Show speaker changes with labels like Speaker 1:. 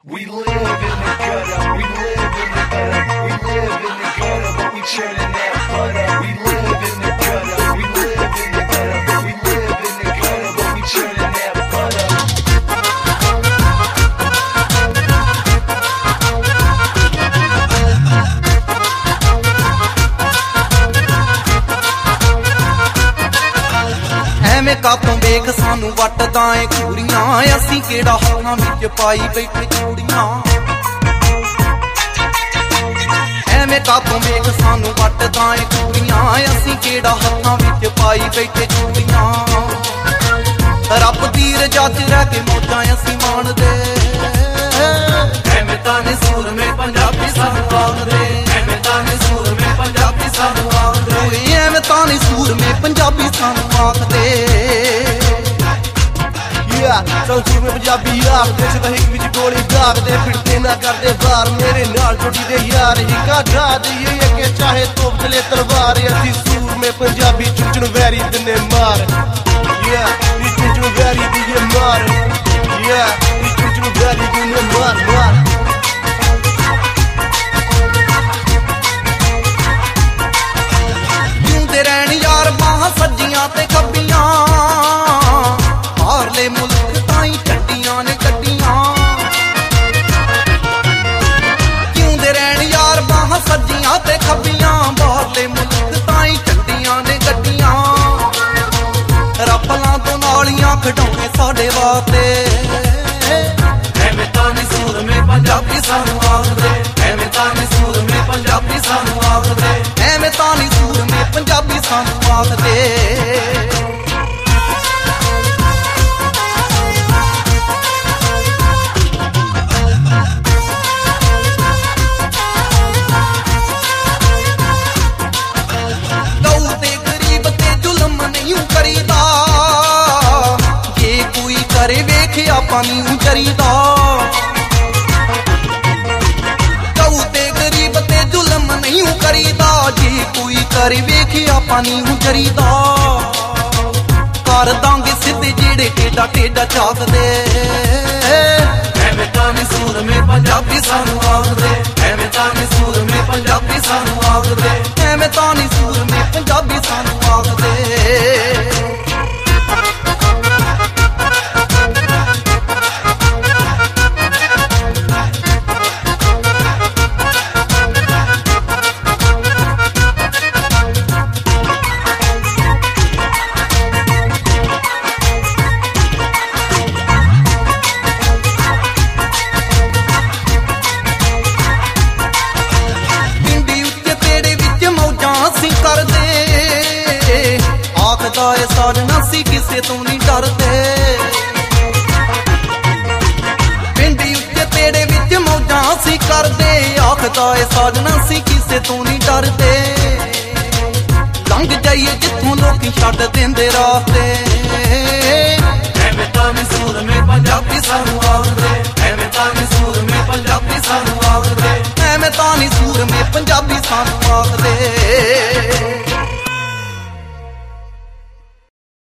Speaker 1: We live in the gutter, we live in the gutter, we live in the gutter, but we churning that butter. We live in the gutter, we live in the gutter, we live in the gutter, but we churning that butter.
Speaker 2: ਐਵੇਂ ਕਾਤੋਂ ਵੇਖ ਸਾਨੂੰ ਵੱਟਦਾ ਏ ਘੂਰੀਆਂ, ਅਸੀਂ ਕਿਹੜਾ ਹੱਥਾਂ ਵਿੱਚ ਪਾਈ ਬੈਠੇ ਚੂੜੀਆਂ। ਐਵੇਂ ਕਾਤੋਂ ਵੇਖ ਸਾਨੂੰ ਵੱਟਦਾ ਏ ਘੂਰੀਆਂ, ਅਸੀਂ ਕਿਹੜਾ ਹੱਥਾਂ ਵਿੱਚ ਪਾਈ ਬੈਠੇ ਚੂੜੀਆਂ। ਰੱਬ ਦੀ ਰਜ਼ਾ 'ਚ ਰਹਿ ਕੇ ਮੌਜਾਂ ਅਸੀਂ ਮਾਣਦੇ, ਐਵੇਂ ਤਾਂ ਨੀ ਸੂਰਮੇ ਪੰਜਾਬੀ ਸਾਨੂੰ ਆਖਦੇ, ਐਵੇਂ ਤਾਂ ਨੀ ਸੂਰਮੇ ਪੰਜਾਬੀ ਸਾਨੂੰ ਆਖਦੇ, ਐਵੇਂ ਤਾਂ ਨੀ ਸੂਰਮੇ ਪੰਜਾਬੀ ਸਾਨੂੰ ਆਖਦੇ।
Speaker 3: ਸਾਨੂੰ ਸੂਰਮੇ ਪੰਜਾਬੀ ਆਖਦੇ, ਸਿੱਧਾ ਹਿੱਕ ਵਿੱਚ ਗੋਲੀ ਦਾਗਦੇ, ਫਿਰਦੇ ਨਾ ਕਰਦੇ ਵਾਰ, ਮੇਰੇ ਨਾਲ ਜੁੜੀ ਦੇ ਯਾਰ ਹਿੱਕਾ ਢਾ ਦਈਏ ਅੱਗੇ ਚਾਹੇ ਤੋਪ ਚਲੇ ਤਲਵਾਰ। ਅਸੀਂ ਸੂਰਮੇ ਪੰਜਾਬੀ ਚੁੰਚਣ ਵੈਰੀ ਦਿੰਦੇ ਮਾਰ, ਨੀ ਚੁੰਚਣ ਵੈਰੀ ਦੀਏ ਮਾਰ, ਨੀ ਚੁੰਚਣ ਵੈਰੀ ਦਿੰਦੇ ਮਾਰ ਮਾਰ।
Speaker 2: ਜਿਉਂਦੇ ਰਹਿਣ ਯਾਰ ਬਾਹਾਂ ਸੱਜੀਆਂ ਤੇ ਖੱਬੀਆਂ, ਬਾਹਰਲੇ ਮੁਲਕ ਤਾਈਂ ਛੱਡੀਆਂ ਨੇ ਗੱਡੀਆਂ। ਜਿਉਂਦੇ ਰਹਿਣ ਯਾਰ ਬਾਹਾਂ ਸੱਜੀਆਂ ਤੇ ਖੱਬੀਆਂ, ਬਾਹਰਲੇ ਮੁਲਕ ਤਾਈਂ ਛੱਡੀਆਂ ਨੇ ਗੱਡੀਆਂ। ਰੱਬਲਾਂ ਤੋਂ ਨਾਲੀਆਂ ਖਿਡਾਉਣੇ ਸਾਡੇ ਵਾਸਤੇ, ਐਵੇਂ ਤਾਂ ਨੀ ਸੂਰਮੇ ਪੰਜਾਬੀ ਸਾਨੂੰ ਆਖਦੇ, ਐਵੇਂ ਤਾਂ ਨੀ ਸੂਰਮੇ ਪੰਜਾਬੀ ਸਾਨੂੰ ਆਖਦੇ, ਐਵੇਂ ਤਾਂ ਨੀ ਸੂਰਮੇ ਪੰਜਾਬੀ ਸਾਨੂੰ ਆਖਦੇ। ਆਪਾਂ ਨੀ ਚਰੀਦਾ, ਕਊ ਤੇ ਗਰੀਬ ਤੇ ਜ਼ੁਲਮ ਨਹੀਂ ਕਰੀਦਾ, ਜੇ ਕੋਈ ਕਰੇ ਵੇਖ ਆਪਾਂ ਨੀ ਚਰੀਦਾ। ਕਰ ਦਾਂਗੇ ਸਿੱਧੇ ਜਿਹੜੇ ਟੇਡਾ ਟੇਡਾ ਝਾਕਦੇ, ਐਵੇਂ ਤਾਂ ਨੀ ਸੂਰਮੇ ਪੰਜਾਬੀ ਸਾਨੂੰ ਆਖਦੇ, ਐਵੇਂ ਤਾਂ ਨੀ ਸੂਰਮੇ ਪੰਜਾਬੀ ਸਾਨੂੰ ਆਖਦੇ, ਐਵੇਂ ਤਾਂ ਨੀ ਸੂਰਮੇ ਪੰਜਾਬੀ ਸਾਨੂੰ ਆਖਦੇ। ਆਖਦਾ ਏ ਸਾਜਣਾ ਸੀ ਕਿਸੇ ਤੋਂ ਨੀ ਡਰਦੇ, ਪਿੰਡੀ ਉੱਤੇ ਤੇੜੇ ਵਿੱਚ ਮੌਜਾਂ ਅਸੀਂ ਕਰਦੇ। ਆਖਦਾ ਏ ਸਾਜਣਾ ਸੀ ਕਿਸੇ ਤੋਂ ਨੀ ਡਰਦੇ, ਲੰਘ ਜਾਈਏ ਜਿੱਥੋਂ ਲੋਕੀ ਛੱਡ ਦਿੰਦੇ ਰਾਸਤੇ, ਐਵੇਂ ਤਾਂ ਨੀ ਸੂਰਮੇ ਪੰਜਾਬੀ ਸਾਨੂੰ ਆਖਦੇ,